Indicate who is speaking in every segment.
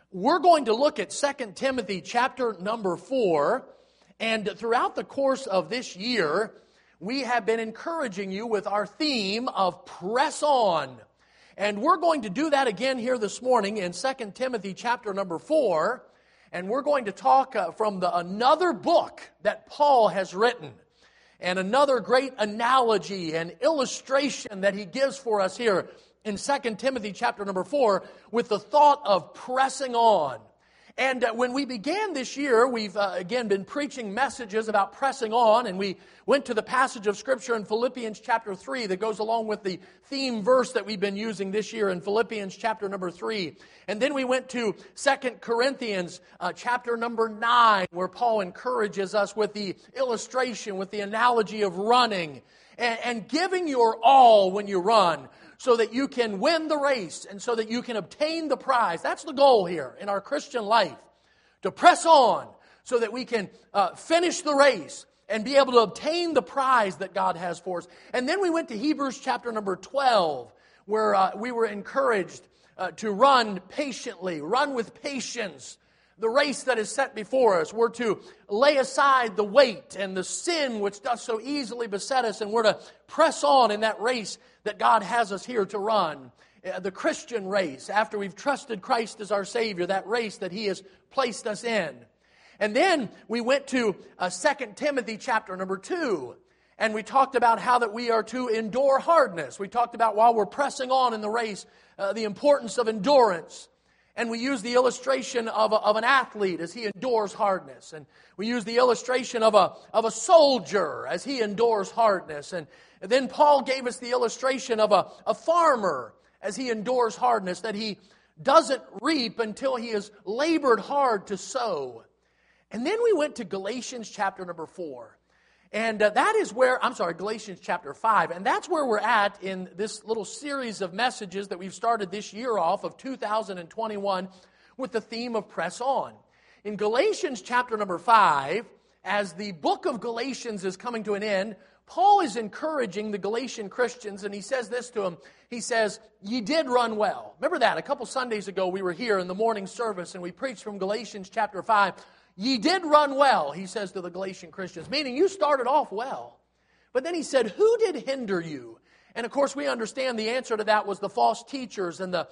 Speaker 1: We're going to look at 2 Timothy chapter number 4, and throughout the course of this year, we have been encouraging you with our theme of Press On. And we're going to do that again here this morning in 2 Timothy chapter number 4, and we're going to talk from another book that Paul has written, and another great analogy and illustration that he gives for us here in 2 Timothy chapter number 4 with the thought of pressing on. And when we began this year, we've again been preaching messages about pressing on, and we went to the passage of Scripture in Philippians chapter 3 that goes along with the theme verse that we've been using this year in Philippians chapter number 3. And then we went to 2 Corinthians chapter number 9, where Paul encourages us with the illustration, with the analogy of running and giving your all when you run, so that you can win the race and so that you can obtain the prize. That's the goal here in our Christian life, to press on so that we can finish the race and be able to obtain the prize that God has for us. And then we went to Hebrews chapter number 12, where we were encouraged to run patiently, run with patience, the race that is set before us. We're to lay aside the weight and the sin which does so easily beset us, and we're to press on in that race that God has us here to run. The Christian race, after we've trusted Christ as our Savior, that race that He has placed us in. And then we went to 2 Timothy chapter number 2, and we talked about how that we are to endure hardness. We talked about, while we're pressing on in the race, the importance of endurance. And we use the illustration of an athlete as he endures hardness. And we use the illustration of a soldier as he endures hardness. And then Paul gave us the illustration of a farmer as he endures hardness, that he doesn't reap until he has labored hard to sow. And then we went to Galatians chapter number 4. And that is where, Galatians chapter 5. And that's where we're at in this little series of messages that we've started this year off of 2021 with the theme of Press On. In Galatians chapter number 5, as the book of Galatians is coming to an end, Paul is encouraging the Galatian Christians, and he says this to them. He says, "Ye did run well." Remember that? A couple Sundays ago we were here in the morning service and we preached from Galatians chapter 5. "Ye did run well," he says to the Galatian Christians, meaning you started off well. But then he said, "Who did hinder you?" And of course we understand the answer to that was the false teachers and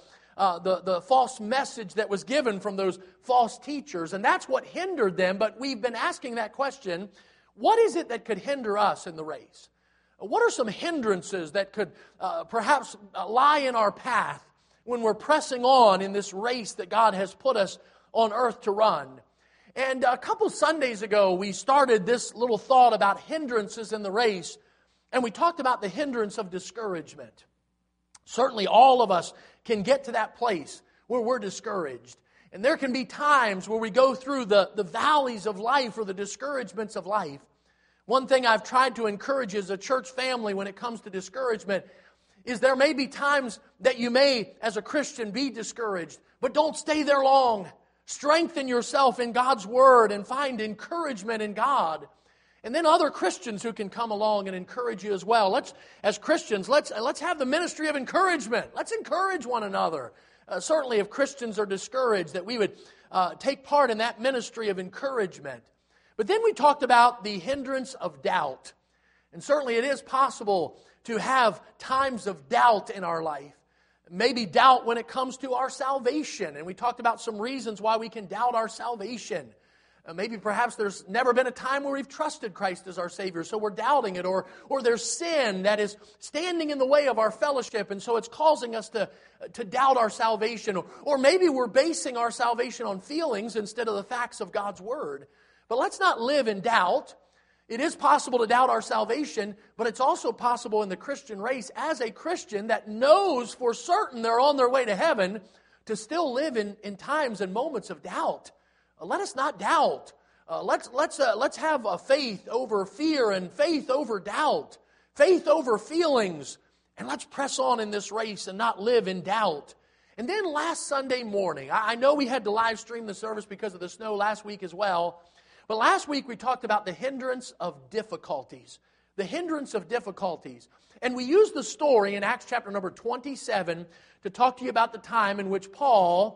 Speaker 1: the false message that was given from those false teachers. And that's what hindered them. But we've been asking that question, what is it that could hinder us in the race? What are some hindrances that could perhaps lie in our path when we're pressing on in this race that God has put us on earth to run? And a couple Sundays ago, we started this little thought about hindrances in the race, and we talked about the hindrance of discouragement. Certainly all of us can get to that place where we're discouraged. And there can be times where we go through the valleys of life or the discouragements of life. One thing I've tried to encourage as a church family when it comes to discouragement is there may be times that you may, as a Christian, be discouraged, but don't stay there long. Strengthen yourself in God's Word and find encouragement in God. And then other Christians who can come along and encourage you as well. As Christians, let's have the ministry of encouragement. Let's encourage one another. Certainly if Christians are discouraged, that we would take part in that ministry of encouragement. But then we talked about the hindrance of doubt. And certainly it is possible to have times of doubt in our life. Maybe doubt when it comes to our salvation. And we talked about some reasons why we can doubt our salvation. Maybe perhaps there's never been a time where we've trusted Christ as our Savior, so we're doubting it. Or there's sin that is standing in the way of our fellowship, and so it's causing us to doubt our salvation. Or maybe we're basing our salvation on feelings instead of the facts of God's Word. But let's not live in doubt. It is possible to doubt our salvation, but it's also possible in the Christian race, as a Christian that knows for certain they're on their way to heaven, to still live in times and moments of doubt. Let us not doubt. Let's have a faith over fear and faith over doubt, faith over feelings, and let's press on in this race and not live in doubt. And then last Sunday morning, I know we had to live stream the service because of the snow last week as well. But last week we talked about the hindrance of difficulties. The hindrance of difficulties. And we used the story in Acts chapter number 27 to talk to you about the time in which Paul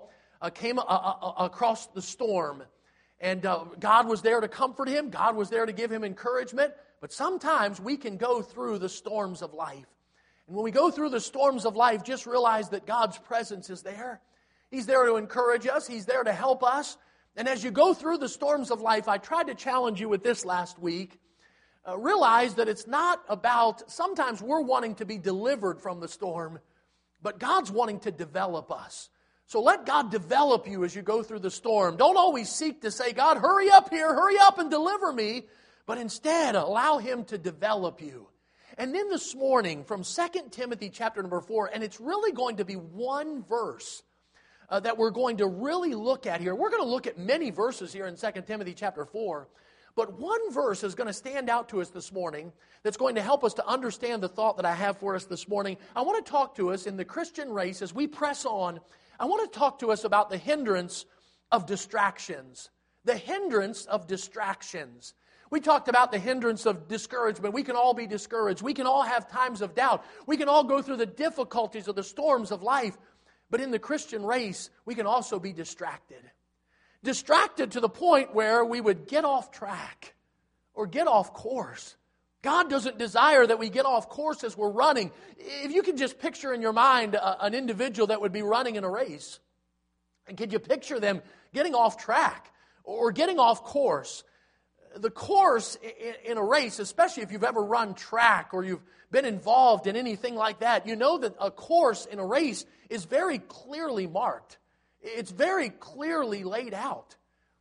Speaker 1: came across the storm. And God was there to comfort him. God was there to give him encouragement. But sometimes we can go through the storms of life. And when we go through the storms of life, just realize that God's presence is there. He's there to encourage us. He's there to help us. And as you go through the storms of life, I tried to challenge you with this last week. Realize that it's not about, sometimes we're wanting to be delivered from the storm, but God's wanting to develop us. So let God develop you as you go through the storm. Don't always seek to say, God, hurry up here, hurry up and deliver me. But instead, allow Him to develop you. And then this morning, from 2 Timothy chapter number 4, and it's really going to be one verse that we're going to really look at here. We're going to look at many verses here in 2 Timothy chapter 4. But one verse is going to stand out to us this morning that's going to help us to understand the thought that I have for us this morning. I want to talk to us in the Christian race as we press on. I want to talk to us about the hindrance of distractions. The hindrance of distractions. We talked about the hindrance of discouragement. We can all be discouraged. We can all have times of doubt. We can all go through the difficulties of the storms of life. But in the Christian race, we can also be distracted. Distracted to the point where we would get off track or get off course. God doesn't desire that we get off course as we're running. If you can just picture in your mind an individual that would be running in a race, and could you picture them getting off track or getting off course? The course in a race, especially if you've ever run track or you've been involved in anything like that, you know that a course in a race is very clearly marked. It's very clearly laid out.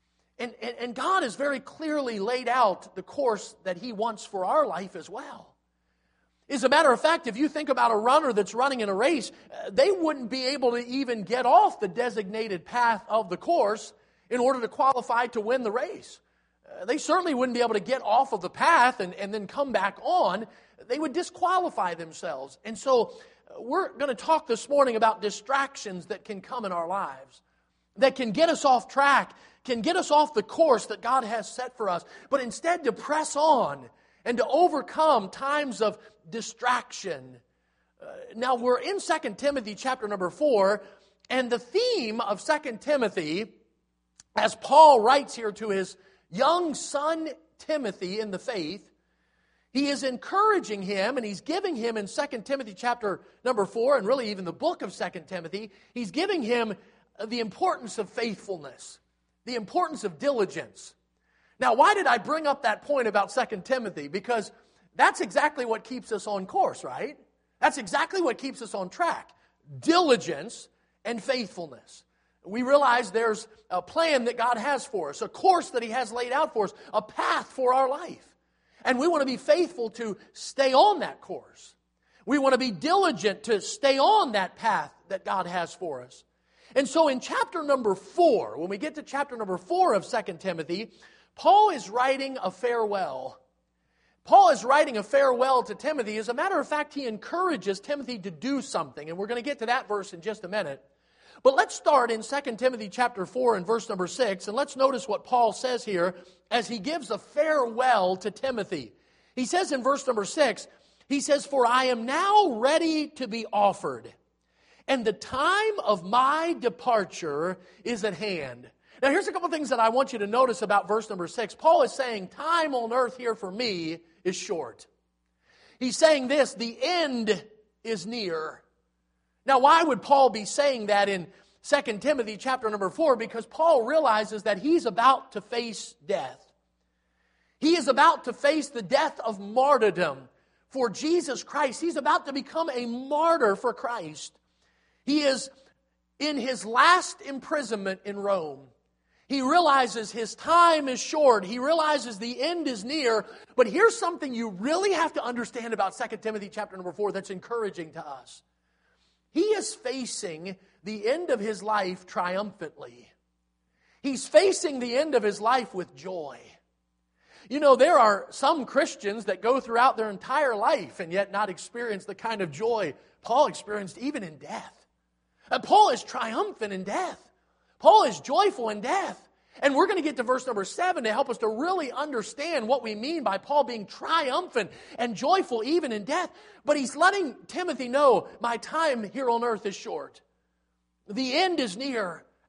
Speaker 1: And God has very clearly laid out the course that He wants for our life as well. As a matter of fact, if you think about a runner that's running in a race, they wouldn't be able to even get off the designated path of the course in order to qualify to win the race. They certainly wouldn't be able to get off of the path and then come back on. They would disqualify themselves. And so we're going to talk this morning about distractions that can come in our lives, that can get us off track, can get us off the course that God has set for us, but instead to press on and to overcome times of distraction. Now we're in 2 Timothy chapter number 4, and the theme of 2 Timothy, as Paul writes here to his young son Timothy in the faith, he is encouraging him, and he's giving him in 2 Timothy chapter number 4, and really even the book of 2 Timothy, he's giving him the importance of faithfulness, the importance of diligence. Now, why did I bring up that point about 2 Timothy? Because that's exactly what keeps us on course, right? That's exactly what keeps us on track. Diligence and faithfulness. We realize there's a plan that God has for us, a course that He has laid out for us, a path for our life. And we want to be faithful to stay on that course. We want to be diligent to stay on that path that God has for us. And so in chapter number 4, when we get to chapter number 4 of 2 Timothy, Paul is writing a farewell. Paul is writing a farewell to Timothy. As a matter of fact, he encourages Timothy to do something. And we're going to get to that verse in just a minute. But let's start in 2 Timothy chapter 4 and verse number 6, and let's notice what Paul says here as he gives a farewell to Timothy. He says in verse number 6, he says, "For I am now ready to be offered, and the time of my departure is at hand." Now here's a couple things that I want you to notice about verse number 6. Paul is saying, time on earth here for me is short. He's saying this, the end is near. Now, why would Paul be saying that in 2 Timothy chapter number 4? Because Paul realizes that he's about to face death. He is about to face the death of martyrdom for Jesus Christ. He's about to become a martyr for Christ. He is in his last imprisonment in Rome. He realizes his time is short. He realizes the end is near. But here's something you really have to understand about 2 Timothy chapter number 4 that's encouraging to us. He is facing the end of his life triumphantly. He's facing the end of his life with joy. You know, there are some Christians that go throughout their entire life and yet not experience the kind of joy Paul experienced even in death. And Paul is triumphant in death. Paul is joyful in death. And we're going to get to verse number 7 to help us to really understand what we mean by Paul being triumphant and joyful even in death. But he's letting Timothy know, my time here on earth is short. The end is near.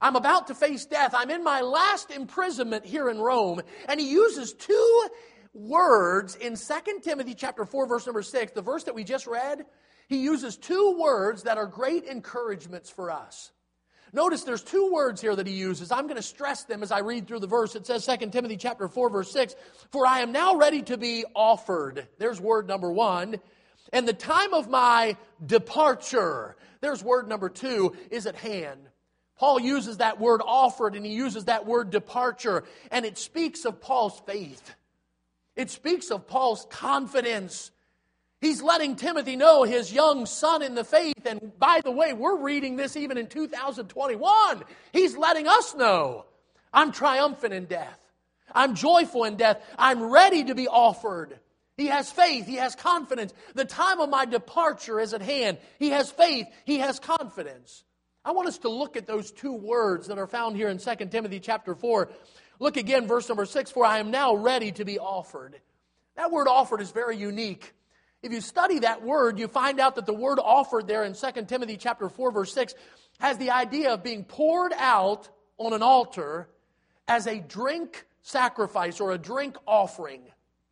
Speaker 1: I'm about to face death. I'm in my last imprisonment here in Rome. And he uses two words in 2 Timothy chapter 4, verse number 6, the verse that we just read. He uses two words that are great encouragements for us. Notice there's two words here that he uses. I'm going to stress them as I read through the verse. It says 2 Timothy chapter 4, verse 6, "For I am now ready to be offered." There's word number one. "And the time of my departure," there's word number two, "is at hand." Paul uses that word offered and he uses that word departure. And it speaks of Paul's faith. It speaks of Paul's confidence. He's letting Timothy know, his young son in the faith. And by the way, we're reading this even in 2021. He's letting us know, I'm triumphant in death. I'm joyful in death. I'm ready to be offered. He has faith. He has confidence. The time of my departure is at hand. He has faith. He has confidence. I want us to look at those two words that are found here in 2 Timothy chapter 4. Look again, verse number 6, "For I am now ready to be offered." That word offered is very unique. If you study that word, you find out that the word offered there in 2 Timothy chapter 4, verse 6, has the idea of being poured out on an altar as a drink sacrifice or a drink offering.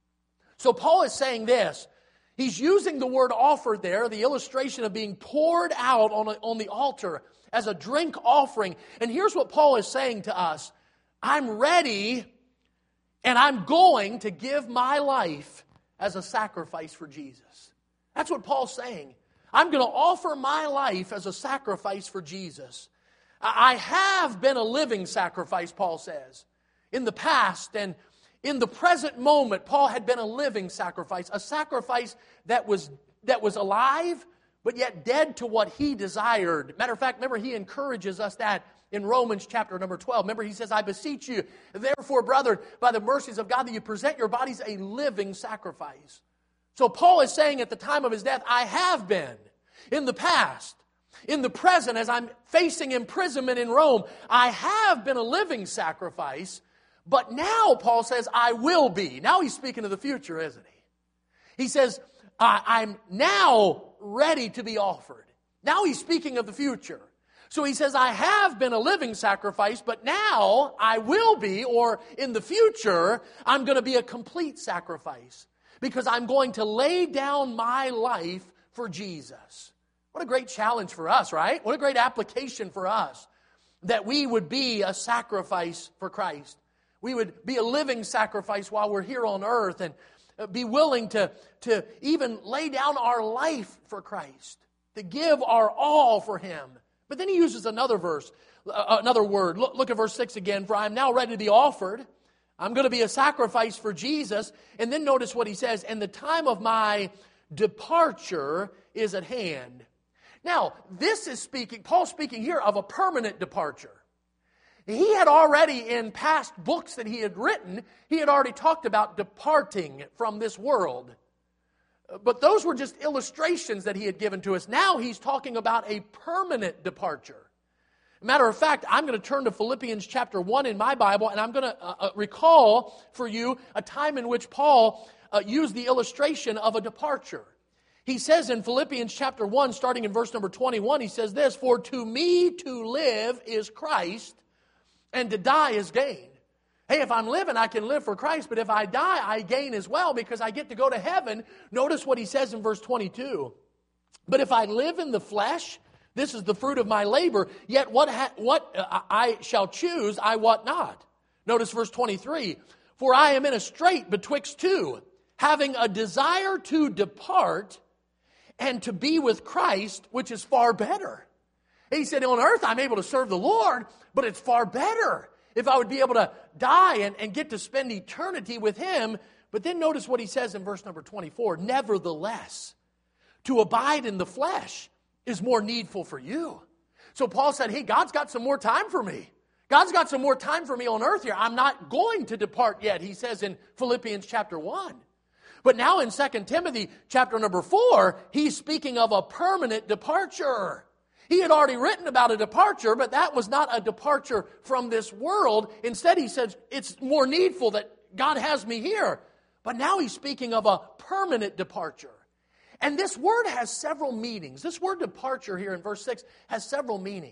Speaker 1: So Paul is saying this. He's using the word offered there, the illustration of being poured out on the altar as a drink offering. And here's what Paul is saying to us. I'm ready and I'm going to give my life as a sacrifice for Jesus. That's what Paul's saying. I'm going to offer my life as a sacrifice for Jesus. I have been a living sacrifice, Paul says. In the past and in the present moment, Paul had been a living sacrifice, a sacrifice that was alive, but yet dead to what he desired. Matter of fact, remember, he encourages us that in Romans chapter number 12. Remember, he says, "I beseech you, therefore, brethren, by the mercies of God, that you present your bodies a living sacrifice." So Paul is saying at the time of his death, I have been. In the past, in the present, as I'm facing imprisonment in Rome, I have been a living sacrifice. But now, Paul says, I will be. Now he's speaking of the future, isn't he? He says, I'm now ready to be offered. Now he's speaking of the future. So he says, I have been a living sacrifice, but now I will be, or in the future, I'm going to be a complete sacrifice. Because I'm going to lay down my life for Jesus. What a great challenge for us, right? What a great application for us. That we would be a sacrifice for Christ. We would be a living sacrifice while we're here on earth and be willing to even lay down our life for Christ, to give our all for Him. But then he uses another word. Look at verse 6 again. "For I am now ready to be offered." I'm going to be a sacrifice for Jesus. And then notice what he says, "And the time of my departure is at hand." Now, this is Paul's speaking here of a permanent departure. He had already, in past books that he had written, he had already talked about departing from this world. But those were just illustrations that he had given to us. Now he's talking about a permanent departure. Matter of fact, I'm going to turn to Philippians chapter 1 in my Bible, and I'm going to recall for you a time in which Paul used the illustration of a departure. He says in Philippians chapter 1, starting in verse number 21, he says this, "For to me to live is Christ, and to die is gain." Hey, if I'm living, I can live for Christ, but if I die, I gain as well because I get to go to heaven. Notice what he says in verse 22. "But if I live in the flesh, this is the fruit of my labor, yet what I shall choose, I wot not." Notice verse 23. "For I am in a strait betwixt two, having a desire to depart and to be with Christ, which is far better." He said, on earth I'm able to serve the Lord, but it's far better if I would be able to die and get to spend eternity with Him. But then notice what he says in verse number 24. "Nevertheless, to abide in the flesh is more needful for you." So Paul said, hey, God's got some more time for me. God's got some more time for me on earth here. I'm not going to depart yet, he says in Philippians chapter 1. But now in 2 Timothy chapter number 4, he's speaking of a permanent departure. He had already written about a departure, but that was not a departure from this world. Instead, he says, it's more needful that God has me here. But now he's speaking of a permanent departure. And this word has several meanings. This word departure here in verse 6 has several meanings.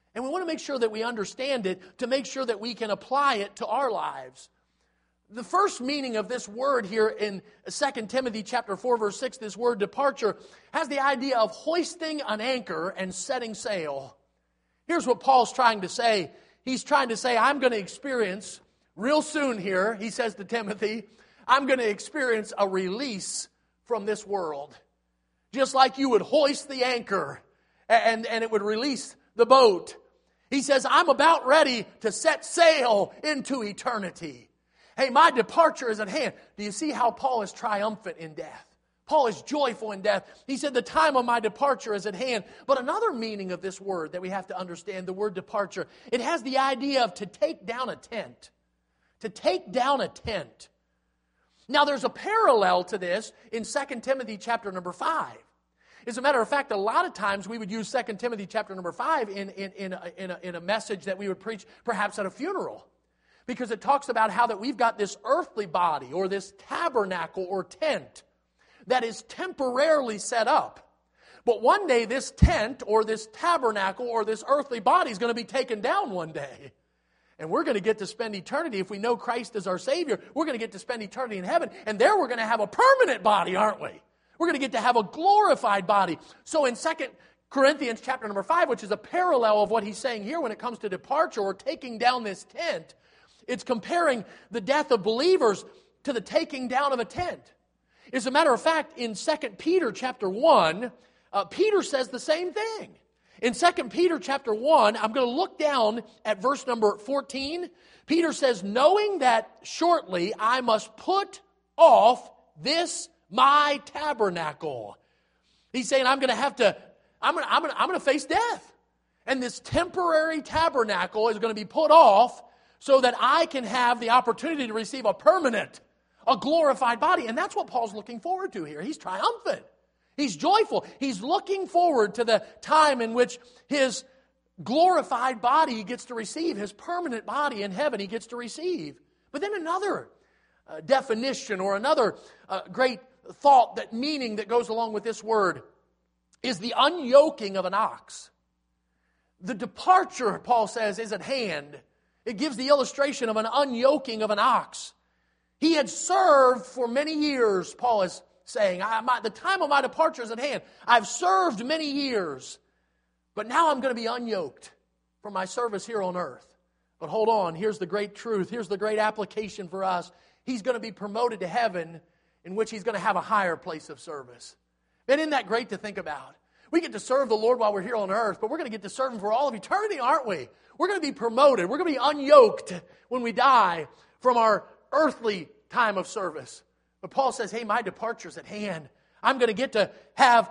Speaker 1: And we want to make sure that we understand it to make sure that we can apply it to our lives. The first meaning of this word here in 2 Timothy chapter 4, verse 6, this word departure, has the idea of hoisting an anchor and setting sail. Here's what Paul's trying to say. He's trying to say, I'm going to experience real soon here, he says to Timothy, I'm going to experience a release from this world. Just like you would hoist the anchor and it would release the boat. He says, I'm about ready to set sail into eternity. Hey, my departure is at hand. Do you see how Paul is triumphant in death? Paul is joyful in death. He said, the time of my departure is at hand. But another meaning of this word that we have to understand, the word departure, it has the idea of to take down a tent. To take down a tent. Now, there's a parallel to this in 2 Timothy chapter number 5. As a matter of fact, a lot of times we would use 2 Timothy chapter number 5 in a message that we would preach perhaps at a funeral. Because it talks about how that we've got this earthly body or this tabernacle or tent that is temporarily set up. But one day this tent or this tabernacle or this earthly body is going to be taken down one day. And we're going to get to spend eternity, if we know Christ as our Savior, we're going to get to spend eternity in heaven. And there we're going to have a permanent body, aren't we? We're going to get to have a glorified body. So in 2 Corinthians chapter number 5, which is a parallel of what he's saying here when it comes to departure or taking down this tent, it's comparing the death of believers to the taking down of a tent. As a matter of fact, in 2 Peter chapter 1, Peter says the same thing. In 2 Peter chapter 1, I'm going to look down at verse number 14. Peter says, knowing that shortly I must put off this my tabernacle. He's saying I'm going to face death. And this temporary tabernacle is going to be put off so that I can have the opportunity to receive a permanent, a glorified body. And that's what Paul's looking forward to here. He's triumphant. He's joyful. He's looking forward to the time in which his glorified body he gets to receive, his permanent body in heaven he gets to receive. But then another definition or another great thought, that meaning that goes along with this word is the unyoking of an ox. The departure, Paul says, is at hand. It gives the illustration of an unyoking of an ox. He had served for many years, Paul is saying. The time of my departure is at hand. I've served many years, but now I'm going to be unyoked from my service here on earth. But hold on, here's the great truth. Here's the great application for us. He's going to be promoted to heaven, in which he's going to have a higher place of service. Man, isn't that great to think about? We get to serve the Lord while we're here on earth, but we're going to get to serve Him for all of eternity, aren't we? We're going to be promoted. We're going to be unyoked when we die from our earthly time of service. But Paul says, hey, my departure's at hand. I'm going to get to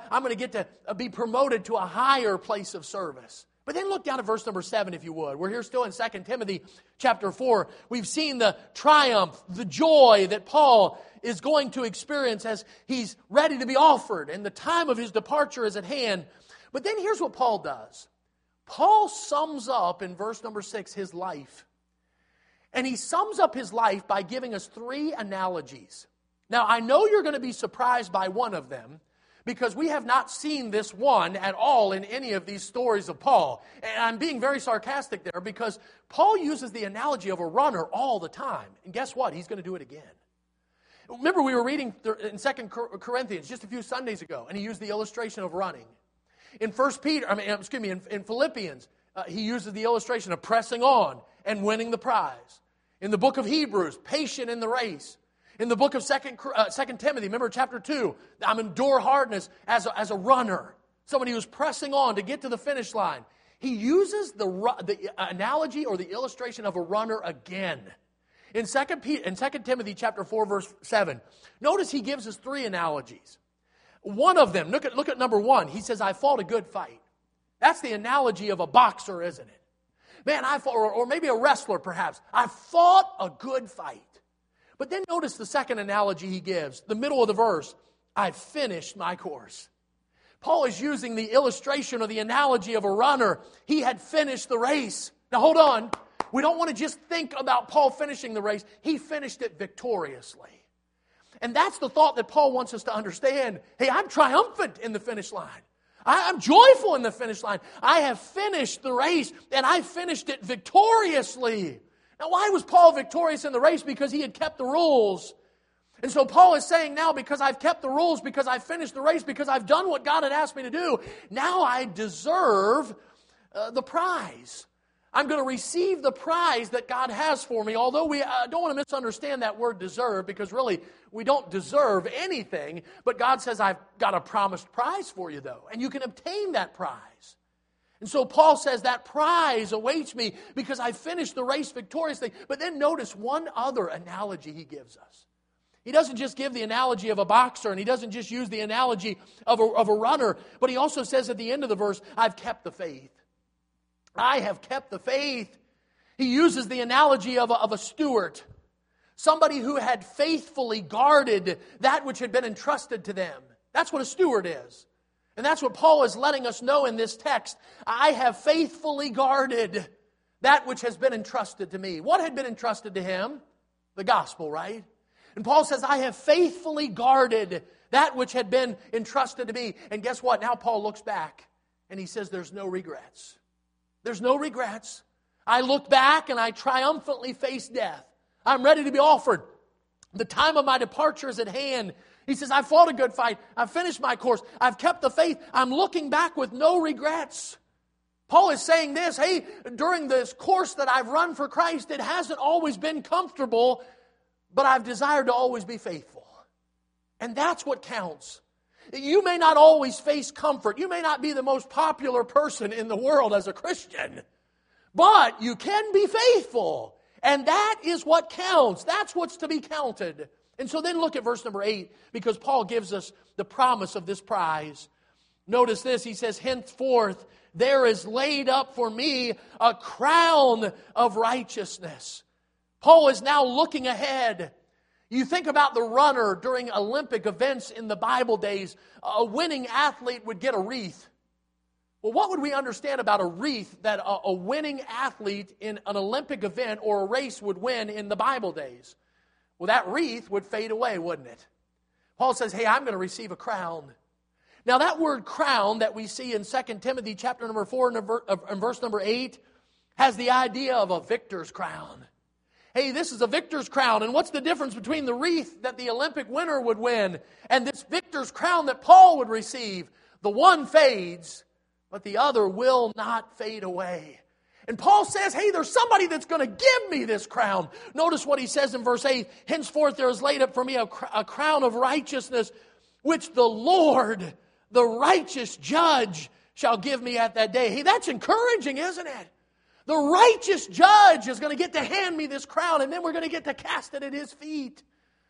Speaker 1: be promoted to a higher place of service. But then look down at verse number 7, if you would. We're here still in 2 Timothy chapter 4. We've seen the triumph, the joy that Paul is going to experience as he's ready to be offered, and the time of his departure is at hand. But then here's what Paul does. Paul sums up in verse number 6 his life. And he sums up his life by giving us 3 analogies. Now, I know you're going to be surprised by one of them, because we have not seen this one at all in any of these stories of Paul. And I'm being very sarcastic there, because Paul uses the analogy of a runner all the time. And guess what? He's going to do it again. Remember, we were reading in 2 Corinthians just a few Sundays ago, and he used the illustration of running. In Philippians, he uses the illustration of pressing on and winning the prize. In the book of Hebrews, patient in the race. In the book of 2 Timothy, remember chapter 2, I'm endure hardness as a runner, somebody who's pressing on to get to the finish line. He uses the analogy or the illustration of a runner again. In 2 Timothy chapter 4, verse 7, notice he gives us 3 analogies. One of them, look at number 1. He says, I fought a good fight. That's the analogy of a boxer, isn't it? Man, or maybe a wrestler perhaps. I fought a good fight. But then notice the second analogy he gives, the middle of the verse, I finished my course. Paul is using the illustration or the analogy of a runner. He had finished the race. Now hold on. We don't want to just think about Paul finishing the race. He finished it victoriously. And that's the thought that Paul wants us to understand. Hey, I'm triumphant in the finish line. I'm joyful in the finish line. I have finished the race, and I finished it victoriously. Now, why was Paul victorious in the race? Because he had kept the rules. And so Paul is saying now, because I've kept the rules, because I've finished the race, because I've done what God had asked me to do, now I deserve the prize. I'm going to receive the prize that God has for me. Although we don't want to misunderstand that word deserve, because really we don't deserve anything. But God says, I've got a promised prize for you, though. And you can obtain that prize. And so Paul says that prize awaits me because I finished the race victoriously. But then notice one other analogy he gives us. He doesn't just give the analogy of a boxer, and he doesn't just use the analogy of a runner, but he also says at the end of the verse, I've kept the faith. I have kept the faith. He uses the analogy of a steward, somebody who had faithfully guarded that which had been entrusted to them. That's what a steward is. And that's what Paul is letting us know in this text. I have faithfully guarded that which has been entrusted to me. What had been entrusted to him? The gospel, right? And Paul says, I have faithfully guarded that which had been entrusted to me. And guess what? Now Paul looks back and he says, there's no regrets. There's no regrets. I look back and I triumphantly face death. I'm ready to be offered. The time of my departure is at hand. He says, I've fought a good fight. I've finished my course. I've kept the faith. I'm looking back with no regrets. Paul is saying this, hey, during this course that I've run for Christ, it hasn't always been comfortable, but I've desired to always be faithful. And that's what counts. You may not always face comfort. You may not be the most popular person in the world as a Christian, but you can be faithful. And that is what counts. That's what's to be counted. And so then look at verse number 8, because Paul gives us the promise of this prize. Notice this, he says, henceforth there is laid up for me a crown of righteousness. Paul is now looking ahead. You think about the runner during Olympic events in the Bible days. A winning athlete would get a wreath. Well, what would we understand about a wreath that a winning athlete in an Olympic event or a race would win in the Bible days? Well, that wreath would fade away, wouldn't it? Paul says, hey, I'm going to receive a crown. Now, that word crown that we see in 2 Timothy chapter number 4 and verse number 8 has the idea of a victor's crown. Hey, this is a victor's crown. And what's the difference between the wreath that the Olympic winner would win and this victor's crown that Paul would receive? The one fades, but the other will not fade away. And Paul says, hey, there's somebody that's going to give me this crown. Notice what he says in verse 8. Henceforth there is laid up for me a crown of righteousness, which the Lord, the righteous judge, shall give me at that day. Hey, that's encouraging, isn't it? The righteous judge is going to get to hand me this crown, and then we're going to get to cast it at his feet.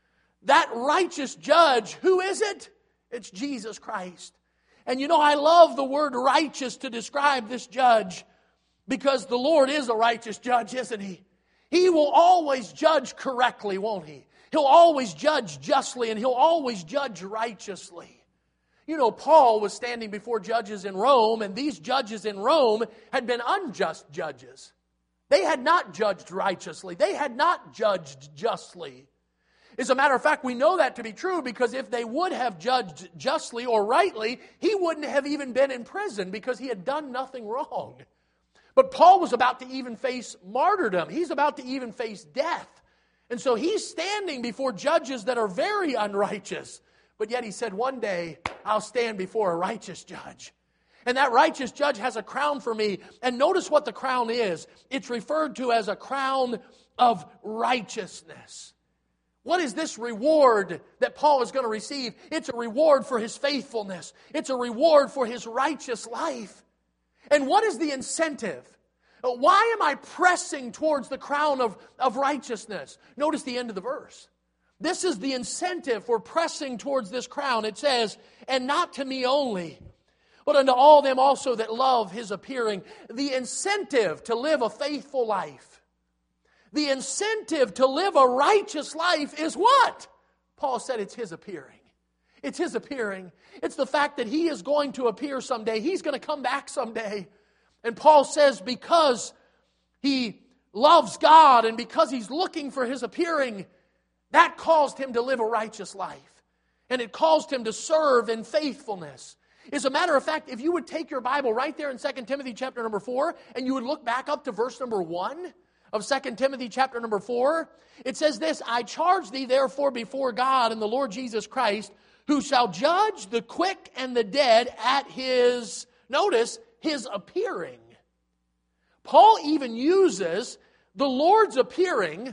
Speaker 1: That righteous judge, who is it? It's Jesus Christ. And you know, I love the word righteous to describe this judge, because the Lord is a righteous judge, isn't He? He will always judge correctly, won't He? He'll always judge justly, and He'll always judge righteously. You know, Paul was standing before judges in Rome, and these judges in Rome had been unjust judges. They had not judged righteously. They had not judged justly. As a matter of fact, we know that to be true, because if they would have judged justly or rightly, he wouldn't have even been in prison, because he had done nothing wrong. But Paul was about to even face martyrdom. He's about to even face death. And so he's standing before judges that are very unrighteous. But yet he said, one day I'll stand before a righteous judge. And that righteous judge has a crown for me. And notice what the crown is. It's referred to as a crown of righteousness. What is this reward that Paul is going to receive? It's a reward for his faithfulness. It's a reward for his righteous life. And what is the incentive? Why am I pressing towards the crown of righteousness? Notice the end of the verse. This is the incentive for pressing towards this crown. It says, and not to me only, but unto all them also that love His appearing. The incentive to live a faithful life. The incentive to live a righteous life is what? Paul said it's His appearing. It's His appearing. It's the fact that He is going to appear someday. He's going to come back someday. And Paul says because he loves God and because he's looking for His appearing, that caused him to live a righteous life. And it caused him to serve in faithfulness. As a matter of fact, if you would take your Bible right there in 2 Timothy chapter number 4, and you would look back up to verse number 1 of 2 Timothy chapter number 4, it says this, I charge thee therefore before God and the Lord Jesus Christ, who shall judge the quick and the dead at his, notice, his appearing. Paul even uses the Lord's appearing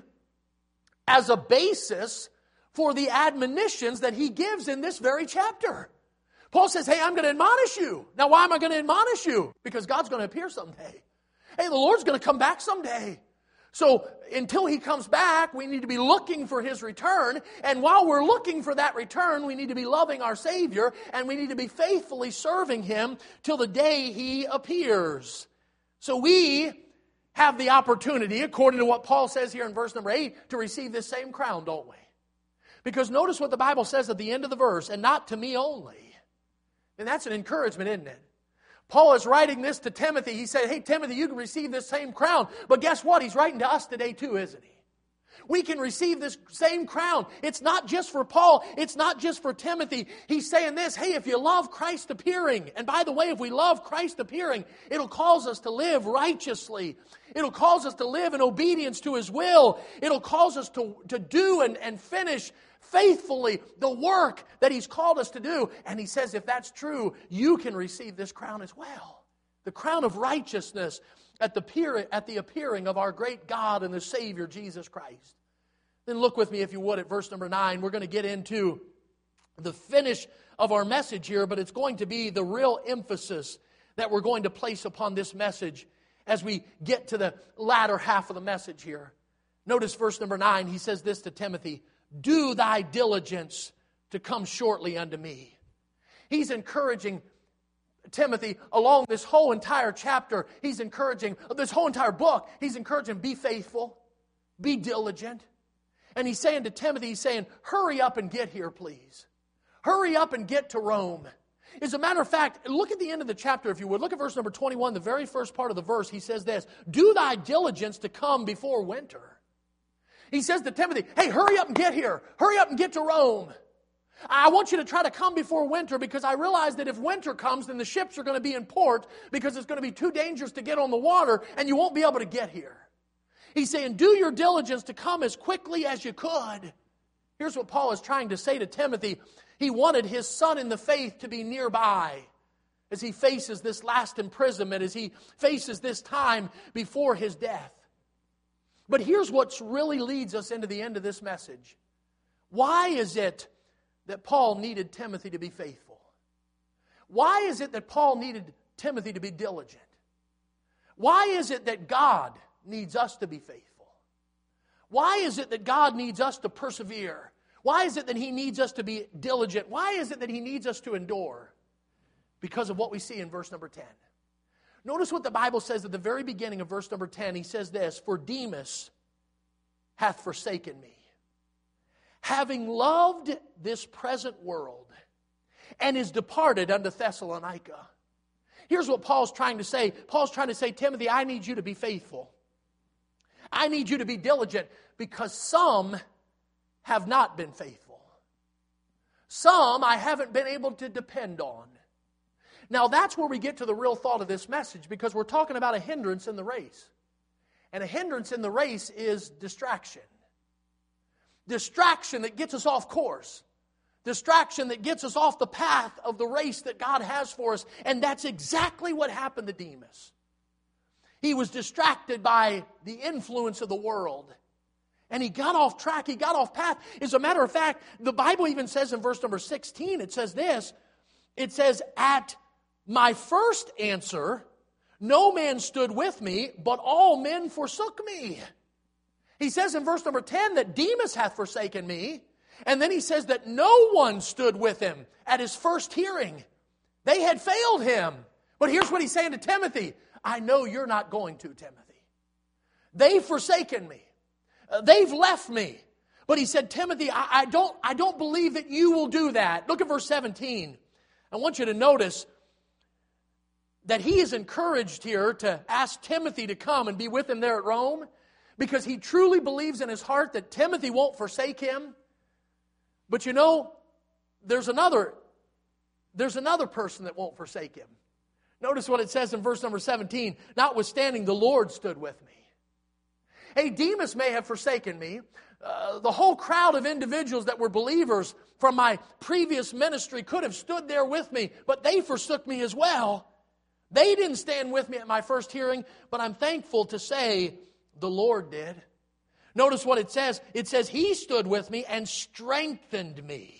Speaker 1: as a basis for the admonitions that he gives in this very chapter. Paul says, hey, I'm going to admonish you. Now, why am I going to admonish you? Because God's going to appear someday. Hey, the Lord's going to come back someday. So until he comes back, we need to be looking for his return. And while we're looking for that return, we need to be loving our Savior, and we need to be faithfully serving him till the day he appears. So we have the opportunity, according to what Paul says here in verse number 8, to receive this same crown, don't we? Because notice what the Bible says at the end of the verse, and not to me only. And that's an encouragement, isn't it? Paul is writing this to Timothy. He said, hey, Timothy, you can receive this same crown. But guess what? He's writing to us today too, isn't he? We can receive this same crown. It's not just for Paul. It's not just for Timothy. He's saying this, hey, if you love Christ appearing, and by the way, if we love Christ appearing, it'll cause us to live righteously. It'll cause us to live in obedience to his will. It'll cause us to do and finish faithfully the work that he's called us to do. And he says, if that's true, you can receive this crown as well. The crown of righteousness at the appearing of our great God and the Savior, Jesus Christ. Then look with me, if you would, at verse number 9. We're going to get into the finish of our message here, but it's going to be the real emphasis that we're going to place upon this message as we get to the latter half of the message here. Notice verse number 9. He says this to Timothy, do thy diligence to come shortly unto me. He's encouraging Timothy along this whole entire chapter. He's encouraging, this whole entire book, he's encouraging, be faithful, be diligent. And he's saying to Timothy, he's saying, hurry up and get here, please. Hurry up and get to Rome. As a matter of fact, look at the end of the chapter, if you would. Look at verse number 21, the very first part of the verse. He says this, do thy diligence to come before winter. He says to Timothy, hey, hurry up and get here. Hurry up and get to Rome. I want you to try to come before winter, because I realize that if winter comes, then the ships are going to be in port because it's going to be too dangerous to get on the water and you won't be able to get here. He's saying, do your diligence to come as quickly as you could. Here's what Paul is trying to say to Timothy. He wanted his son in the faith to be nearby as he faces this last imprisonment, as he faces this time before his death. But here's what really leads us into the end of this message. Why is it that Paul needed Timothy to be faithful? Why is it that Paul needed Timothy to be diligent? Why is it that God needs us to be faithful? Why is it that God needs us to persevere? Why is it that he needs us to be diligent? Why is it that he needs us to endure? Because of what we see in verse number 10. Notice what the Bible says at the very beginning of verse number 10. He says this, for Demas hath forsaken me, having loved this present world, and is departed unto Thessalonica. Here's what Paul's trying to say. Paul's trying to say, Timothy, I need you to be faithful. I need you to be diligent, because some have not been faithful. Some I haven't been able to depend on. Now that's where we get to the real thought of this message, because we're talking about a hindrance in the race. And a hindrance in the race is distraction. Distraction that gets us off course. Distraction that gets us off the path of the race that God has for us. And that's exactly what happened to Demas. He was distracted by the influence of the world. And he got off track, he got off path. As a matter of fact, the Bible even says in verse number 16, it says this, it says, at my first answer, no man stood with me, but all men forsook me. He says in verse number 10 that Demas hath forsaken me, and then he says that no one stood with him at his first hearing. They had failed him. But here's what he's saying to Timothy, I know you're not going to, Timothy. They've forsaken me. They've left me. But he said, Timothy, I don't believe that you will do that. Look at verse 17. I want you to notice that he is encouraged here to ask Timothy to come and be with him there at Rome, because he truly believes in his heart that Timothy won't forsake him. But you know, there's another there's another person that won't forsake him. Notice what it says in verse number 17. Notwithstanding, the Lord stood with me. Hey, Demas may have forsaken me. The whole crowd of individuals that were believers from my previous ministry could have stood there with me, but they forsook me as well. They didn't stand with me at my first hearing, but I'm thankful to say the Lord did. Notice what it says. It says, He stood with me and strengthened me.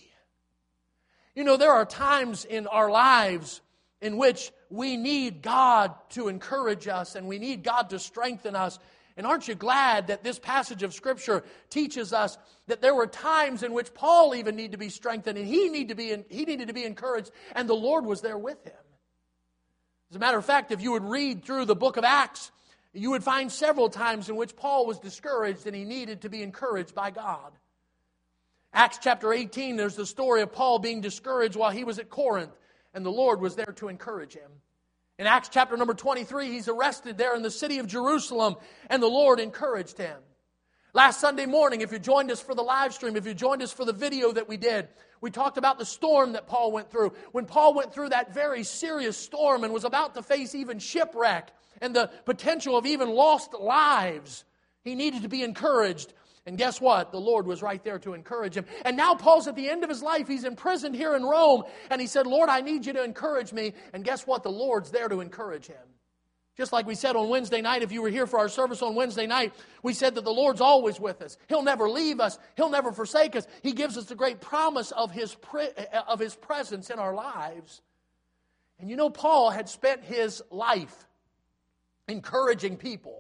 Speaker 1: You know, there are times in our lives in which we need God to encourage us and we need God to strengthen us. And aren't you glad that this passage of Scripture teaches us that there were times in which Paul even needed to be strengthened and he needed to be encouraged, and the Lord was there with him. As a matter of fact, if you would read through the book of Acts, you would find several times in which Paul was discouraged and he needed to be encouraged by God. Acts chapter 18, there's the story of Paul being discouraged while he was at Corinth, and the Lord was there to encourage him. In Acts chapter number 23, he's arrested there in the city of Jerusalem, and the Lord encouraged him. Last Sunday morning, if you joined us for the live stream, if you joined us for the video that we did, we talked about the storm that Paul went through. When Paul went through that very serious storm and was about to face even shipwreck and the potential of even lost lives, he needed to be encouraged. And guess what? The Lord was right there to encourage him. And now Paul's at the end of his life. He's imprisoned here in Rome. And he said, Lord, I need you to encourage me. And guess what? The Lord's there to encourage him. Just like we said on Wednesday night, if you were here for our service on Wednesday night, we said that the Lord's always with us. He'll never leave us. He'll never forsake us. He gives us the great promise of His presence in our lives. And you know, Paul had spent his life encouraging people.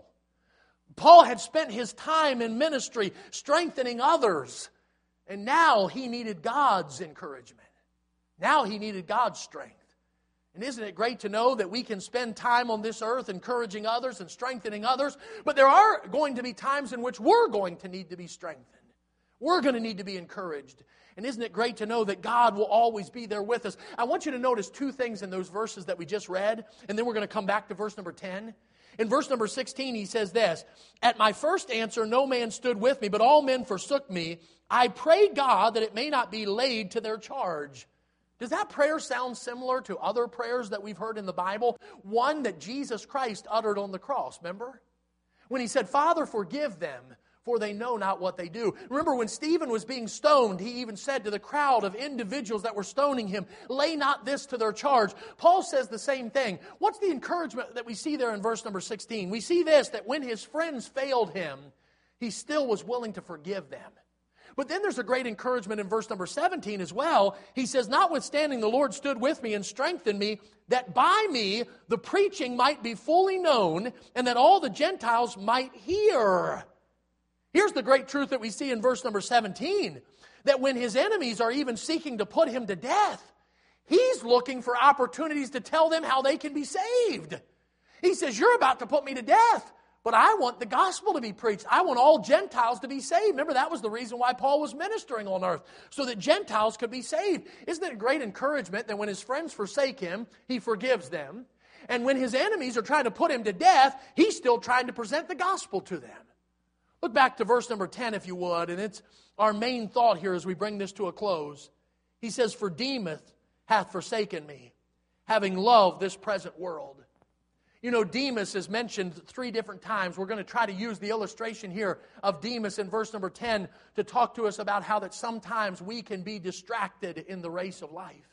Speaker 1: Paul had spent his time in ministry strengthening others. And now he needed God's encouragement. Now he needed God's strength. And isn't it great to know that we can spend time on this earth encouraging others and strengthening others? But there are going to be times in which we're going to need to be strengthened. We're going to need to be encouraged. And isn't it great to know that God will always be there with us? I want you to notice two things in those verses that we just read. And then we're going to come back to verse number 10. In verse number 16, he says this, At my first answer, no man stood with me, but all men forsook me. I pray God that it may not be laid to their charge. Does that prayer sound similar to other prayers that we've heard in the Bible? One that Jesus Christ uttered on the cross, remember? When He said, Father, forgive them, for they know not what they do. Remember when Stephen was being stoned, he even said to the crowd of individuals that were stoning him, lay not this to their charge. Paul says the same thing. What's the encouragement that we see there in verse number 16? We see this, that when his friends failed him, he still was willing to forgive them. But then there's a great encouragement in verse number 17 as well. He says, Notwithstanding, the Lord stood with me and strengthened me, that by me the preaching might be fully known, and that all the Gentiles might hear. Here's the great truth that we see in verse number 17, that when his enemies are even seeking to put him to death, he's looking for opportunities to tell them how they can be saved. He says, you're about to put me to death, but I want the gospel to be preached. I want all Gentiles to be saved. Remember, that was the reason why Paul was ministering on earth, so that Gentiles could be saved. Isn't it a great encouragement that when his friends forsake him, he forgives them? And when his enemies are trying to put him to death, he's still trying to present the gospel to them. Look back to verse number 10, if you would, and it's our main thought here as we bring this to a close. He says, For Demas hath forsaken me, having loved this present world. You know, Demas is mentioned 3 different times. We're going to try to use the illustration here of Demas in verse number 10 to talk to us about how that sometimes we can be distracted in the race of life.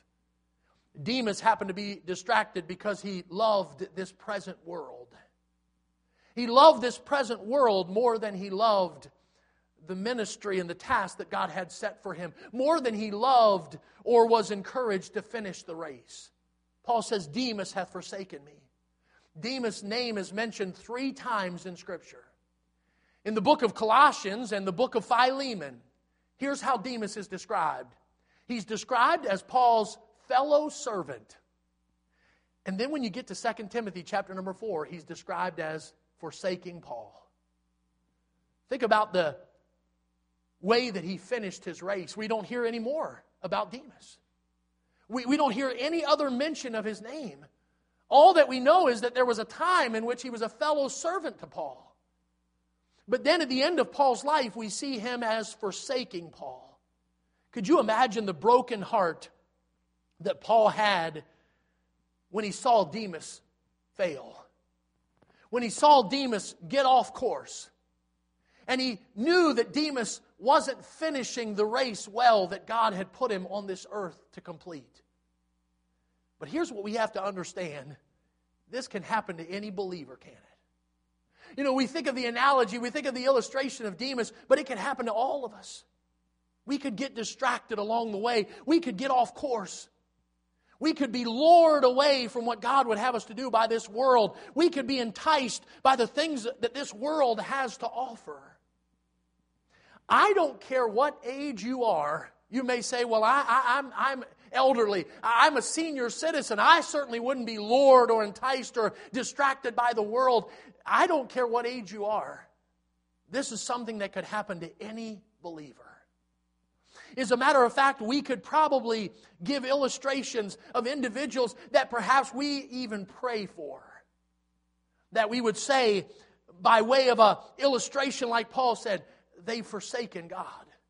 Speaker 1: Demas happened to be distracted because he loved this present world. He loved this present world more than he loved the ministry and the task that God had set for him, more than he loved or was encouraged to finish the race. Paul says, Demas hath forsaken me. Demas' name is mentioned 3 times in Scripture. In the book of Colossians and the book of Philemon, here's how Demas is described. He's described as Paul's fellow servant. And then when you get to 2 Timothy chapter number 4, he's described as forsaking Paul. Think about the way that he finished his race. We don't hear any more about Demas. We don't hear any other mention of his name. All that we know is that there was a time in which he was a fellow servant to Paul. But then at the end of Paul's life, we see him as forsaking Paul. Could you imagine the broken heart that Paul had when he saw Demas fail. When he saw Demas get off course. And he knew that Demas wasn't finishing the race well that God had put him on this earth to complete. But here's what we have to understand. This can happen to any believer, can it? You know, we think of the analogy, we think of the illustration of Demas, but it can happen to all of us. We could get distracted along the way. We could get off course. We could be lured away from what God would have us to do by this world. We could be enticed by the things that this world has to offer. I don't care what age you are. You may say, well, I'm elderly. I'm a senior citizen. I certainly wouldn't be lured or enticed or distracted by the world. I don't care what age you are. This is something that could happen to any believer. As a matter of fact, we could probably give illustrations of individuals that perhaps we even pray for. That we would say, by way of an illustration like Paul said, they've forsaken God.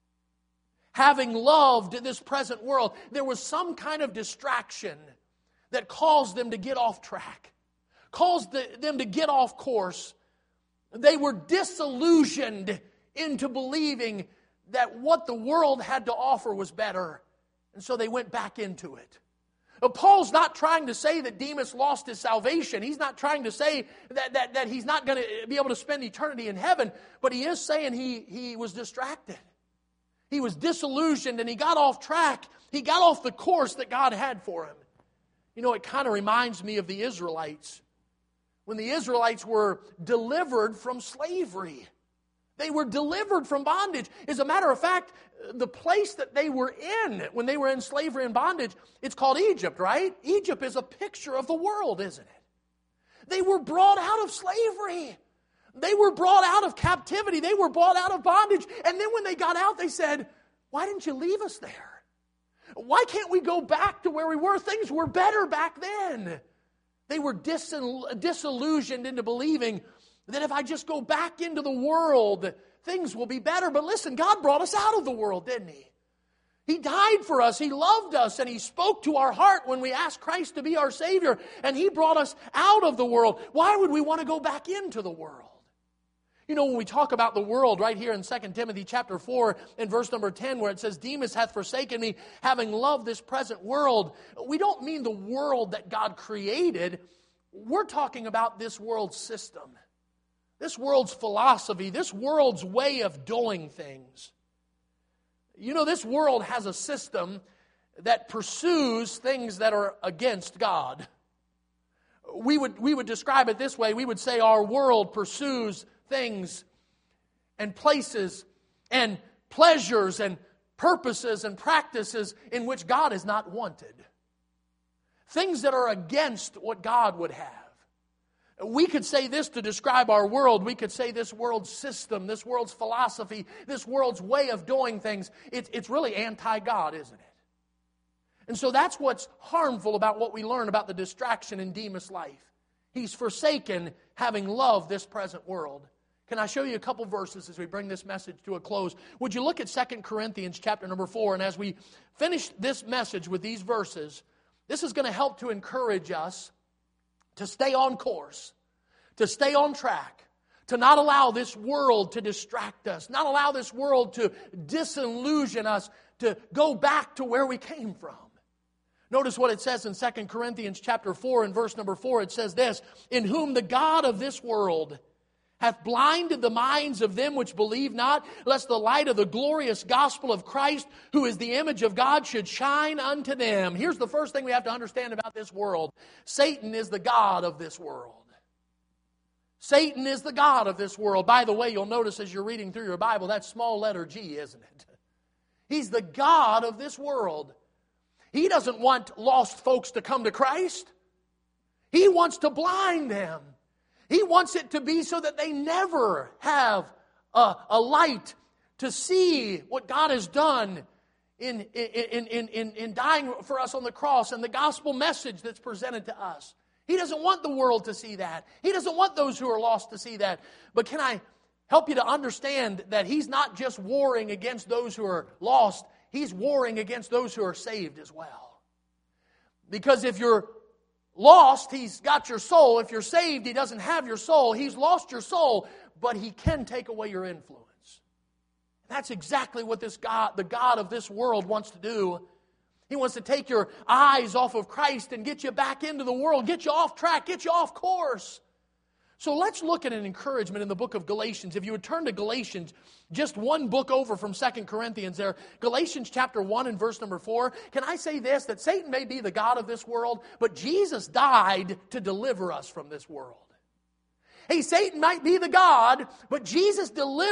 Speaker 1: Having loved this present world, there was some kind of distraction that caused them to get off track, caused them to get off course. They were disillusioned into believing that what the world had to offer was better, and so they went back into it. Paul's not trying to say that Demas lost his salvation. He's not trying to say that he's not going to be able to spend eternity in heaven, but he is saying he was distracted. He was disillusioned and he got off track. He got off the course that God had for him. You know, it kind of reminds me of the Israelites. When the Israelites were delivered from slavery. They were delivered from bondage. As a matter of fact, the place that they were in when they were in slavery and bondage, it's called Egypt, right? Egypt is a picture of the world, isn't it? They were brought out of slavery. They were brought out of captivity. They were brought out of bondage. And then when they got out, they said, why didn't you leave us there? Why can't we go back to where we were? Things were better back then. They were disillusioned into believing that if I just go back into the world, things will be better. But listen, God brought us out of the world, didn't He? He died for us. He loved us. And He spoke to our heart when we asked Christ to be our Savior. And He brought us out of the world. Why would we want to go back into the world? You know, when we talk about the world right here in 2 Timothy chapter 4 and verse number 10 where it says, Demas hath forsaken me, having loved this present world. We don't mean the world that God created. We're talking about this world's system. This world's philosophy, this world's way of doing things. You know, this world has a system that pursues things that are against God. We would describe it this way. We would say our world pursues things and places and pleasures and purposes and practices in which God is not wanted. Things that are against what God would have. We could say this to describe our world. We could say this world's system, this world's philosophy, this world's way of doing things, it's really anti-God, isn't it? And so that's what's harmful about what we learn about the distraction in Demas' life. He's forsaken having loved this present world. Can I show you a couple verses as we bring this message to a close? Would you look at 2 Corinthians chapter number 4, and as we finish this message with these verses, this is going to help to encourage us to stay on course, to stay on track, to not allow this world to distract us, not allow this world to disillusion us, to go back to where we came from. Notice what it says in 2 Corinthians chapter 4 and verse number 4. It says this, in whom the God of this world hath blinded the minds of them which believe not, lest the light of the glorious gospel of Christ, who is the image of God, should shine unto them. Here's the first thing we have to understand about this world. Satan is the god of this world. Satan is the god of this world. By the way, you'll notice as you're reading through your Bible, that's small letter G, isn't it? He's the god of this world. He doesn't want lost folks to come to Christ. He wants to blind them. He wants it to be so that they never have a light to see what God has done in dying for us on the cross and the gospel message that's presented to us. He doesn't want the world to see that. He doesn't want those who are lost to see that. But can I help you to understand that He's not just warring against those who are lost. He's warring against those who are saved as well. Because if you're lost, He's got your soul. If you're saved, He doesn't have your soul. He's lost your soul, but He can take away your influence. That's exactly what this God, the God of this world, wants to do. He wants to take your eyes off of Christ and get you back into the world, get you off track, get you off course. So let's look at an encouragement in the book of Galatians. If you would turn to Galatians, just one book over from 2 Corinthians there, Galatians chapter 1 and verse number 4. Can I say this, that Satan may be the god of this world, but Jesus died to deliver us from this world. Hey, Satan might be the god, but Jesus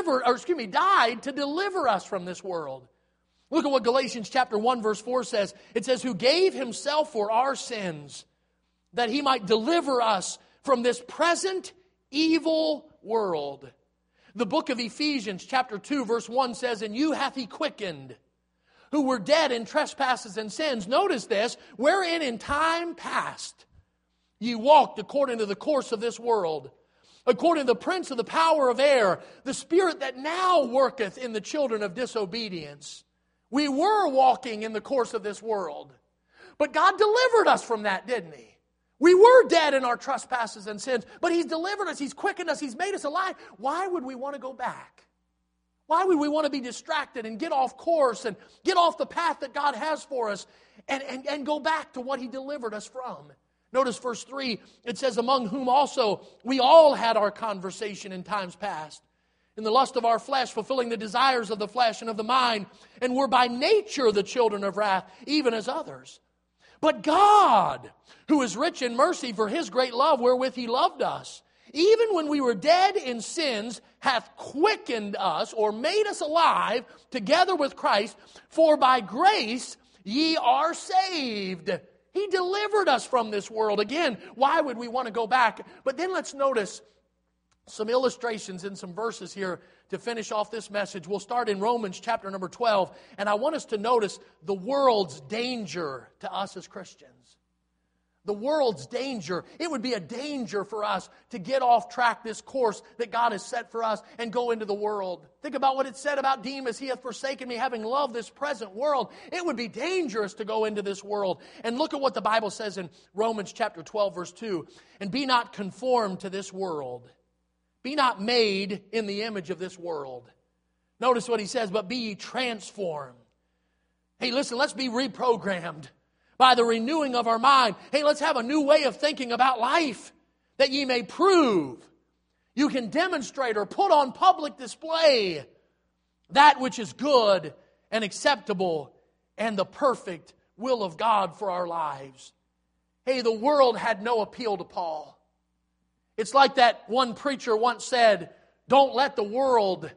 Speaker 1: died to deliver us from this world. Look at what Galatians chapter 1 verse 4 says. It says, who gave Himself for our sins, that He might deliver us from this present evil world. The book of Ephesians chapter 2 verse 1 says, and you hath He quickened, who were dead in trespasses and sins. Notice this, wherein in time past ye walked according to the course of this world, according to the prince of the power of air, the spirit that now worketh in the children of disobedience. We were walking in the course of this world. But God delivered us from that, didn't He? We were dead in our trespasses and sins, but He's delivered us, He's quickened us, He's made us alive. Why would we want to go back? Why would we want to be distracted and get off course and get off the path that God has for us and go back to what He delivered us from? Notice verse 3, it says, among whom also we all had our conversation in times past, in the lust of our flesh, fulfilling the desires of the flesh and of the mind, and were by nature the children of wrath, even as others. But God, who is rich in mercy for His great love wherewith He loved us, even when we were dead in sins, hath quickened us, or made us alive, together with Christ, for by grace ye are saved. He delivered us from this world. Again, why would we want to go back? But then let's notice some illustrations in some verses here to finish off this message. We'll start in Romans chapter number 12, and I want us to notice the world's danger to us as Christians. The world's danger. It would be a danger for us to get off track this course that God has set for us and go into the world. Think about what it said about Demas. He hath forsaken me, having loved this present world. It would be dangerous to go into this world. And look at what the Bible says in Romans chapter 12, verse 2. And be not conformed to this world. Be not made in the image of this world. Notice what he says, but be ye transformed. Hey, listen, let's be reprogrammed by the renewing of our mind. Hey, let's have a new way of thinking about life, that ye may prove, you can demonstrate or put on public display that which is good and acceptable and the perfect will of God for our lives. Hey, the world had no appeal to Paul. It's like that one preacher once said, don't let the world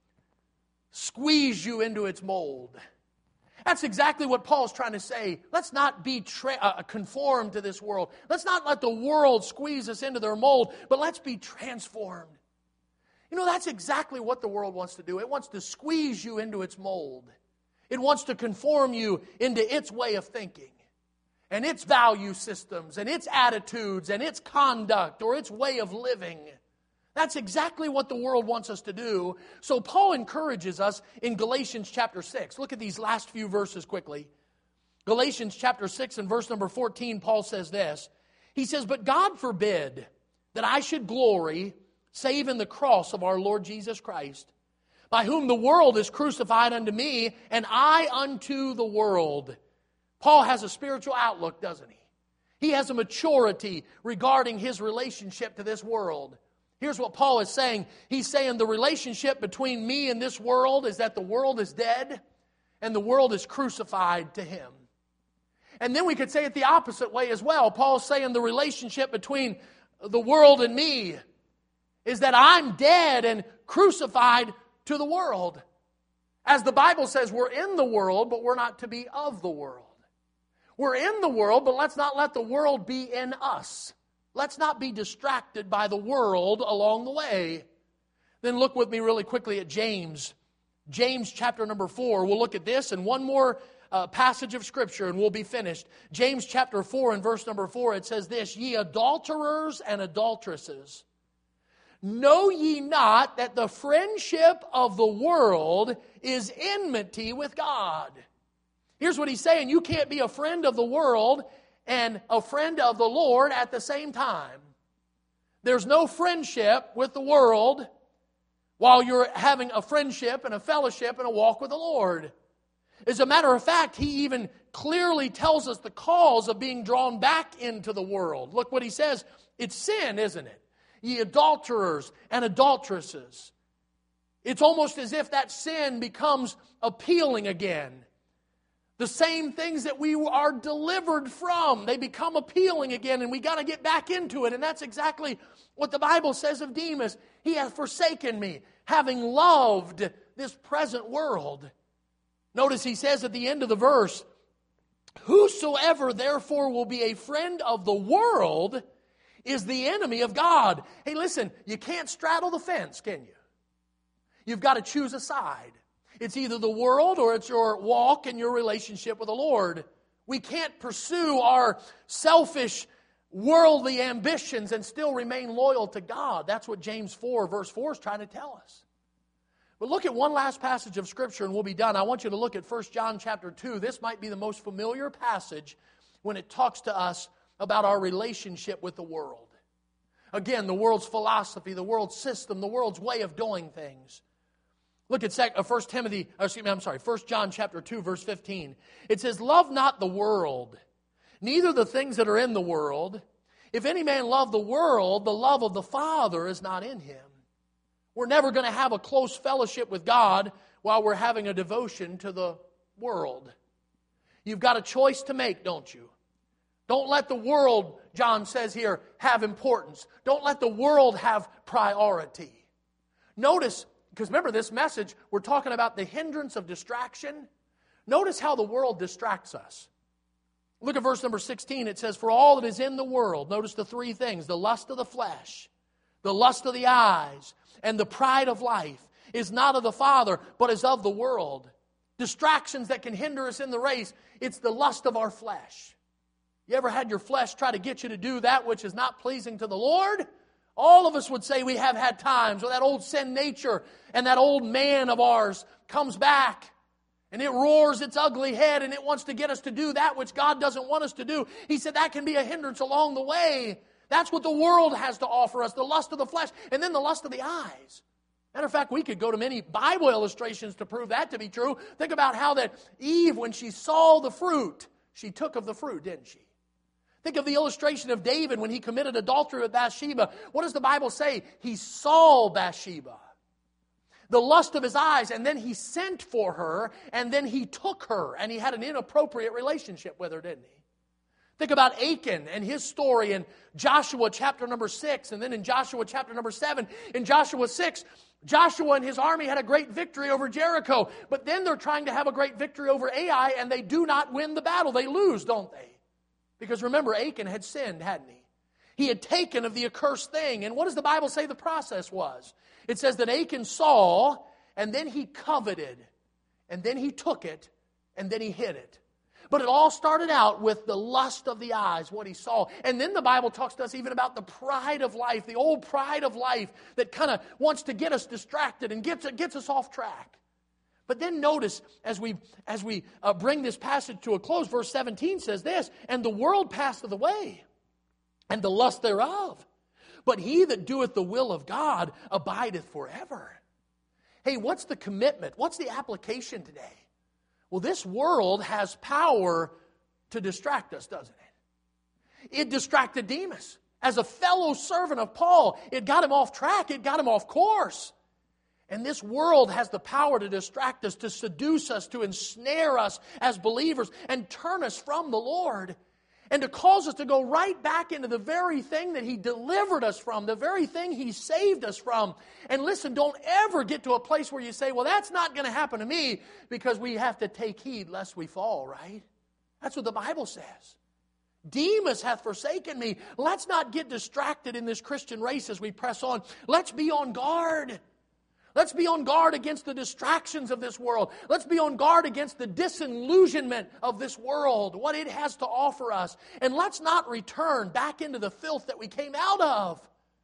Speaker 1: squeeze you into its mold. That's exactly what Paul's trying to say. Let's not be conformed to this world. Let's not let the world squeeze us into their mold, but let's be transformed. You know, that's exactly what the world wants to do. It wants to squeeze you into its mold. It wants to conform you into its way of thinking, and its value systems, and its attitudes, and its conduct, or its way of living. That's exactly what the world wants us to do. So Paul encourages us in Galatians chapter 6. Look at these last few verses quickly. Galatians chapter 6 and verse number 14, Paul says this. He says, but God forbid that I should glory save in the cross of our Lord Jesus Christ, by whom the world is crucified unto me, and I unto the world. Paul has a spiritual outlook, doesn't he? He has a maturity regarding his relationship to this world. Here's what Paul is saying. He's saying the relationship between me and this world is that the world is dead and the world is crucified to him. And then we could say it the opposite way as well. Paul's saying the relationship between the world and me is that I'm dead and crucified to the world. As the Bible says, we're in the world, but we're not to be of the world. We're in the world, but let's not let the world be in us. Let's not be distracted by the world along the way. Then look with me really quickly at James. James chapter number 4. We'll look at this and one more passage of Scripture and we'll be finished. James chapter 4 and verse number 4, it says this, ye adulterers and adulteresses, know ye not that the friendship of the world is enmity with God? Here's what he's saying. You can't be a friend of the world and a friend of the Lord at the same time. There's no friendship with the world while you're having a friendship and a fellowship and a walk with the Lord. As a matter of fact, he even clearly tells us the cause of being drawn back into the world. Look what he says. It's sin, isn't it? Ye adulterers and adulteresses. It's almost as if that sin becomes appealing again. The same things that we are delivered from, they become appealing again, and we got to get back into it. And that's exactly what the Bible says of Demas. He hath forsaken me, having loved this present world. Notice he says at the end of the verse, whosoever therefore will be a friend of the world is the enemy of God. Hey, listen, you can't straddle the fence, can you? You've got to choose a side. It's either the world or it's your walk and your relationship with the Lord. We can't pursue our selfish, worldly ambitions and still remain loyal to God. That's what James 4, verse 4 is trying to tell us. But look at one last passage of Scripture and we'll be done. I want you to look at 1 John chapter 2. This might be the most familiar passage when it talks to us about our relationship with the world. Again, the world's philosophy, the world's system, the world's way of doing things. Look at 1 John chapter 2, verse 15. It says, love not the world, neither the things that are in the world. If any man love the world, the love of the Father is not in him. We're never going to have a close fellowship with God while we're having a devotion to the world. You've got a choice to make, don't you? Don't let the world, John says here, have importance. Don't let the world have priority. Notice, because remember this message, we're talking about the hindrance of distraction. Notice how the world distracts us. Look at verse number 16. It says, for all that is in the world, notice the three things, the lust of the flesh, the lust of the eyes, and the pride of life is not of the Father, but is of the world. Distractions that can hinder us in the race, it's the lust of our flesh. You ever had your flesh try to get you to do that which is not pleasing to the Lord? All of us would say we have had times where that old sin nature and that old man of ours comes back and it roars its ugly head and it wants to get us to do that which God doesn't want us to do. He said that can be a hindrance along the way. That's what the world has to offer us, the lust of the flesh and then the lust of the eyes. Matter of fact, we could go to many Bible illustrations to prove that to be true. Think about how that Eve, when she saw the fruit, she took of the fruit, didn't she? Think of the illustration of David when he committed adultery with Bathsheba. What does the Bible say? He saw Bathsheba. The lust of his eyes, and then he sent for her, and then he took her, and he had an inappropriate relationship with her, didn't he? Think about Achan and his story in Joshua chapter number 6, and then in Joshua chapter number 7. In Joshua 6, Joshua and his army had a great victory over Jericho, but then they're trying to have a great victory over Ai, and they do not win the battle. They lose, don't they? Because remember, Achan had sinned, hadn't he? He had taken of the accursed thing. And what does the Bible say the process was? It says that Achan saw, and then he coveted, and then he took it, and then he hid it. But it all started out with the lust of the eyes, what he saw. And then the Bible talks to us even about the pride of life, the old pride of life that kind of wants to get us distracted and gets us off track. But then notice, as we bring this passage to a close, verse 17 says this, and the world passeth away, and the lust thereof. But he that doeth the will of God abideth forever. Hey, what's the commitment? What's the application today? Well, this world has power to distract us, doesn't it? It distracted Demas. As a fellow servant of Paul, it got him off track. It got him off course. And this world has the power to distract us, to seduce us, to ensnare us as believers and turn us from the Lord. And to cause us to go right back into the very thing that He delivered us from, the very thing He saved us from. And listen, don't ever get to a place where you say, well, that's not going to happen to me, because we have to take heed lest we fall, right? That's what the Bible says. Demas hath forsaken me. Let's not get distracted in this Christian race as we press on. Let's be on guard. Let's be on guard against the distractions of this world. Let's be on guard against the disillusionment of this world, what it has to offer us. And let's not return back into the filth that we came out of.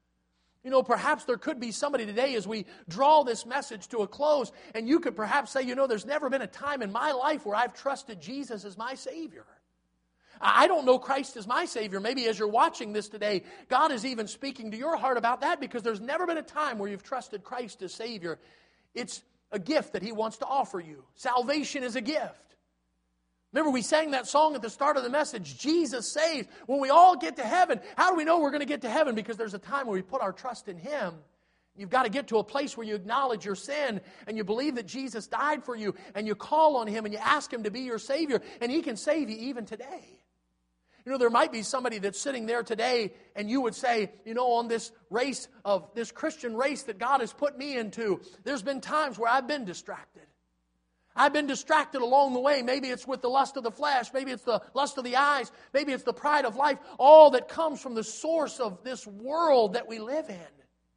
Speaker 1: You know, perhaps there could be somebody today as we draw this message to a close, and you could perhaps say, you know, there's never been a time in my life where I've trusted Jesus as my Savior. I don't know Christ as my Savior. Maybe as you're watching this today, God is even speaking to your heart about that because there's never been a time where you've trusted Christ as Savior. It's a gift that He wants to offer you. Salvation is a gift. Remember, we sang that song at the start of the message, Jesus saves. When we all get to heaven, how do we know we're going to get to heaven? Because there's a time where we put our trust in Him. You've got to get to a place where you acknowledge your sin and you believe that Jesus died for you and you call on Him and you ask Him to be your Savior, and He can save you even today. You know, there might be somebody that's sitting there today and you would say, you know, on this race of this Christian race that God has put me into, there's been times where I've been distracted. I've been distracted along the way. Maybe it's with the lust of the flesh. Maybe it's the lust of the eyes. Maybe it's the pride of life. All that comes from the source of this world that we live in.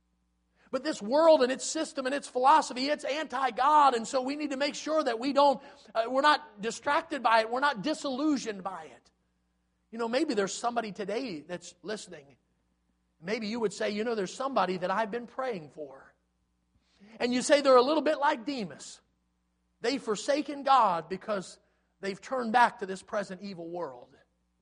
Speaker 1: But this world and its system and its philosophy, it's anti-God. And so we need to make sure that we're not distracted by it. We're not disillusioned by it. You know, maybe there's somebody today that's listening. Maybe you would say, you know, there's somebody that I've been praying for. And you say they're a little bit like Demas. They've forsaken God because they've turned back to this present evil world.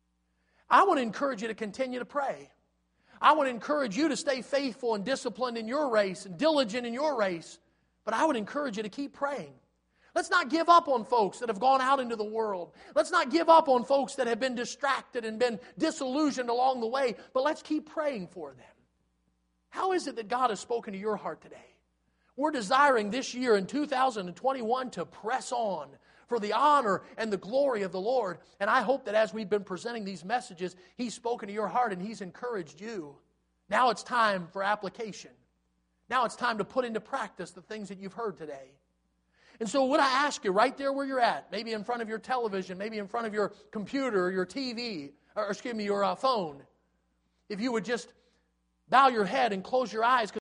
Speaker 1: I want to encourage you to continue to pray. I want to encourage you to stay faithful and disciplined in your race and diligent in your race. But I would encourage you to keep praying. Let's not give up on folks that have gone out into the world. Let's not give up on folks that have been distracted and been disillusioned along the way. But let's keep praying for them. How is it that God has spoken to your heart today? We're desiring this year in 2021 to press on for the honor and the glory of the Lord. And I hope that as we've been presenting these messages, He's spoken to your heart and He's encouraged you. Now it's time for application. Now it's time to put into practice the things that you've heard today. And so would I ask you right there where you're at, maybe in front of your television, maybe in front of your computer or your TV, or your phone, if you would just bow your head and close your eyes.